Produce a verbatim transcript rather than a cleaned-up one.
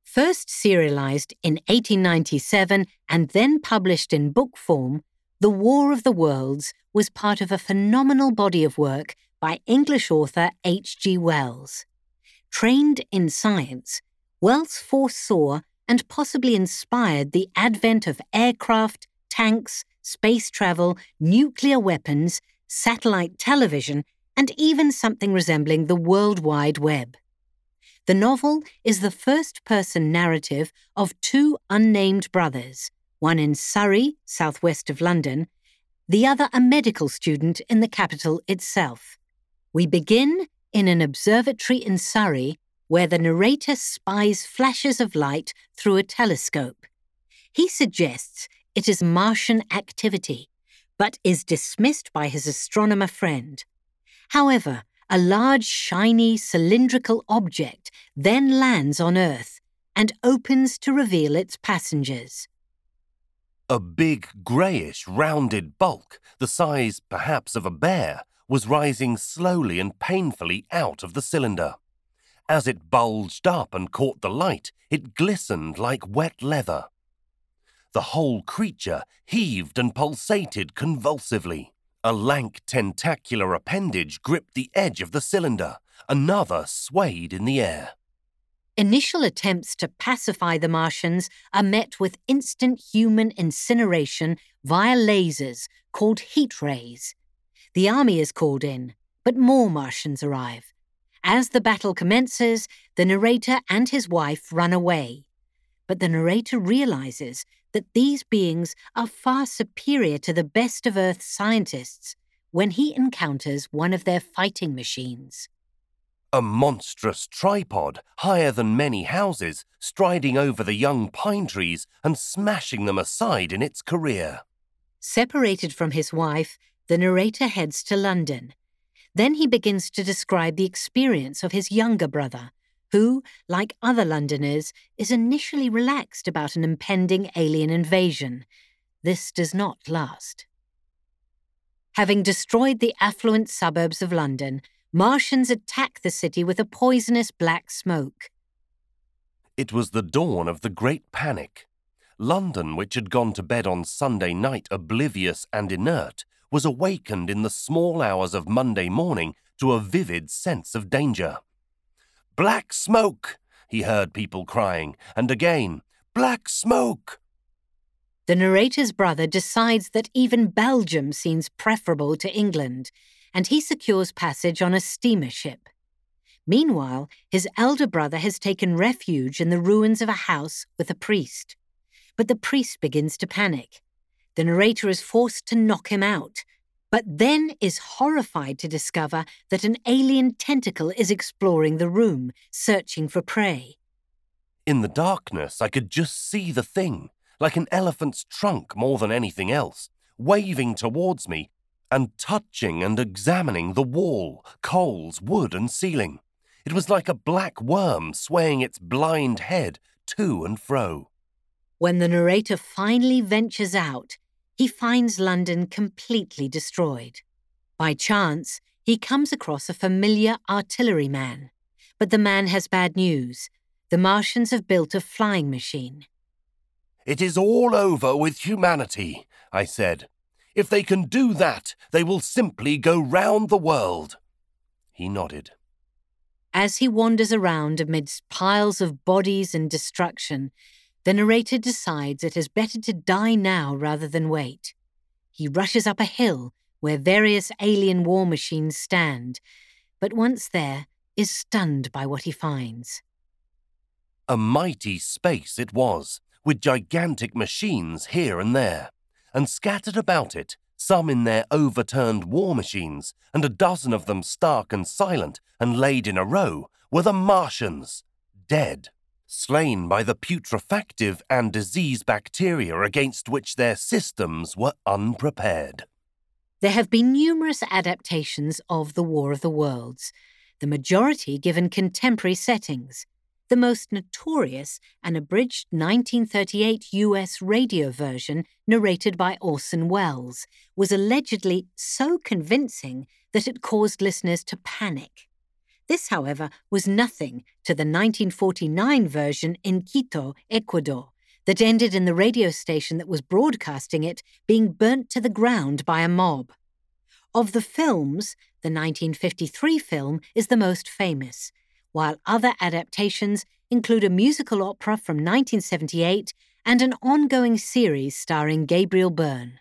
First serialized in eighteen ninety-seven and then published in book form, The War of the Worlds was part of a phenomenal body of work by English author H G Wells. Trained in science, Wells foresaw and possibly inspired the advent of aircraft, tanks, space travel, nuclear weapons, satellite television, and even something resembling the World Wide Web. The novel is the first-person narrative of two unnamed brothers, one in Surrey, southwest of London, the other a medical student in the capital itself. We begin in an observatory in Surrey where the narrator spies flashes of light through a telescope. He suggests it is Martian activity, but is dismissed by his astronomer friend. However, a large, shiny, cylindrical object then lands on Earth and opens to reveal its passengers. A big, greyish, rounded bulk, the size, perhaps, of a bear, was rising slowly and painfully out of the cylinder. As it bulged up and caught the light, it glistened like wet leather. The whole creature heaved and pulsated convulsively. A lank tentacular appendage gripped the edge of the cylinder. Another swayed in the air. Initial attempts to pacify the Martians are met with instant human incineration via lasers called heat rays. The army is called in, but more Martians arrive. As the battle commences, the narrator and his wife run away. But the narrator realizes that these beings are far superior to the best of Earth's scientists when he encounters one of their fighting machines. A monstrous tripod, higher than many houses, striding over the young pine trees and smashing them aside in its career. Separated from his wife, the narrator heads to London. Then he begins to describe the experience of his younger brother, who, like other Londoners, is initially relaxed about an impending alien invasion. This does not last. Having destroyed the affluent suburbs of London, Martians attack the city with a poisonous black smoke. It was the dawn of the Great Panic. London, which had gone to bed on Sunday night oblivious and inert, was awakened in the small hours of Monday morning to a vivid sense of danger. "Black smoke!" he heard people crying, and again, "Black smoke!" The narrator's brother decides that even Belgium seems preferable to England, and he secures passage on a steamer ship. Meanwhile, his elder brother has taken refuge in the ruins of a house with a priest. But the priest begins to panic. The narrator is forced to knock him out, but then is horrified to discover that an alien tentacle is exploring the room, searching for prey. In the darkness, I could just see the thing, like an elephant's trunk more than anything else, waving towards me and touching and examining the wall, coals, wood and ceiling. It was like a black worm swaying its blind head to and fro. When the narrator finally ventures out, he finds London completely destroyed. By chance, he comes across a familiar artilleryman. But the man has bad news. The Martians have built a flying machine. "It is all over with humanity," I said. "If they can do that, they will simply go round the world." He nodded. As he wanders around amidst piles of bodies and destruction, the narrator decides it is better to die now rather than wait. He rushes up a hill where various alien war machines stand, but once there, is stunned by what he finds. A mighty space it was, with gigantic machines here and there, and scattered about it, some in their overturned war machines, and a dozen of them stark and silent and laid in a row, were the Martians, dead. Slain by the putrefactive and disease bacteria against which their systems were unprepared. There have been numerous adaptations of The War of the Worlds, the majority given contemporary settings. The most notorious, an abridged nineteen thirty-eight U S radio version narrated by Orson Welles, was allegedly so convincing that it caused listeners to panic. This, however, was nothing to the nineteen forty-nine version in Quito, Ecuador, that ended in the radio station that was broadcasting it being burnt to the ground by a mob. Of the films, the nineteen fifty-three film is the most famous, while other adaptations include a musical opera from nineteen seventy-eight and an ongoing series starring Gabriel Byrne.